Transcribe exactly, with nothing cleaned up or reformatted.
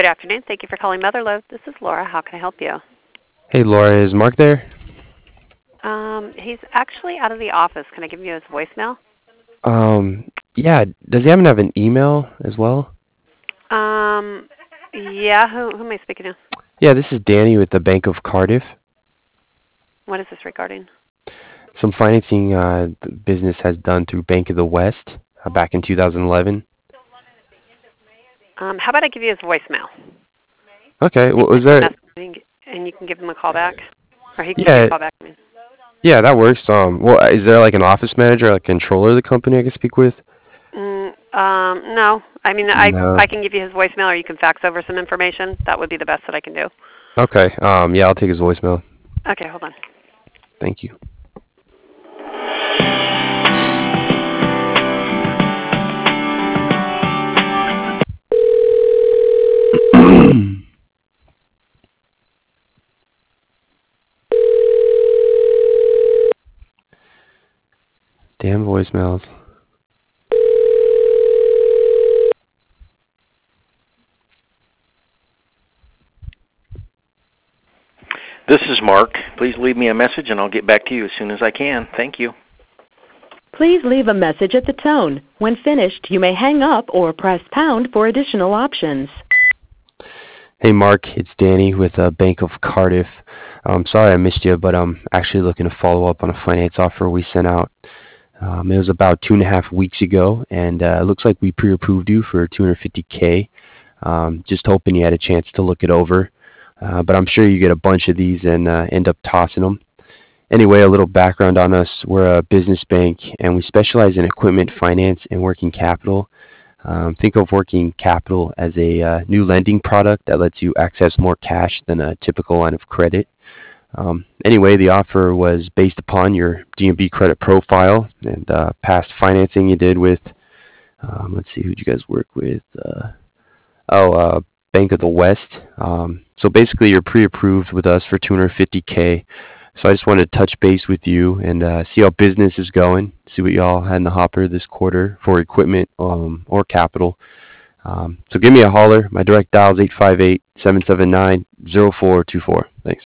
Good afternoon. Thank you for calling Motherlode. This is Laura. How can I help you? Hey, Laura, is Mark there? Um, he's actually out of the office. Can I give you his voicemail? Um, yeah, does he happen to have an email as well? Um, yeah. Who, who am I speaking to? Yeah, this is Danny with the Bank of Cardiff. What is this regarding? Some financing uh, the business has done through Bank of the West uh, back in two thousand eleven. Um, how about I give you his voicemail? Okay, You well, can was there? message and you can give him a call back, or he can give you a Yeah, call back. I mean. yeah, that works. Um, well, is there like an office manager, like controller of the company I can speak with? Mm, um, no. I mean, I No. I can give you his voicemail, or you can fax over some information. That would be the best that I can do. Okay. Um, yeah, I'll take his voicemail. Okay, hold on. Thank you. Damn voicemails. This is Mark. Please leave me a message and I'll get back to you as soon as I can. Thank you. Please leave a message at the tone. When finished, you may hang up or press pound for additional options. Hey, Mark, it's Danny with uh, Bank of Cardiff. Um, sorry I missed you, but I'm actually looking to follow up on a finance offer we sent out. Um, it was about two and a half weeks ago, and uh, it looks like we pre-approved you for two hundred fifty K. Um, just hoping you had a chance to look it over. Uh, but I'm sure you get a bunch of these and uh, end up tossing them. Anyway, a little background on us. We're a business bank, and we specialize in equipment finance and working capital. Um, think of working capital as a uh, new lending product that lets you access more cash than a typical line of credit. Um, anyway, the offer was based upon your D N B credit profile and uh, past financing you did with, um, let's see, who did you guys work with? Uh, oh, uh, Bank of the West. Um, so basically, you're pre-approved with us for two hundred fifty K. So I just wanted to touch base with you and uh, see how business is going, see what y'all had in the hopper this quarter for equipment um, or capital. Um, so give me a holler. My direct dial is eight five eight, seven seven nine, zero four two four. Thanks.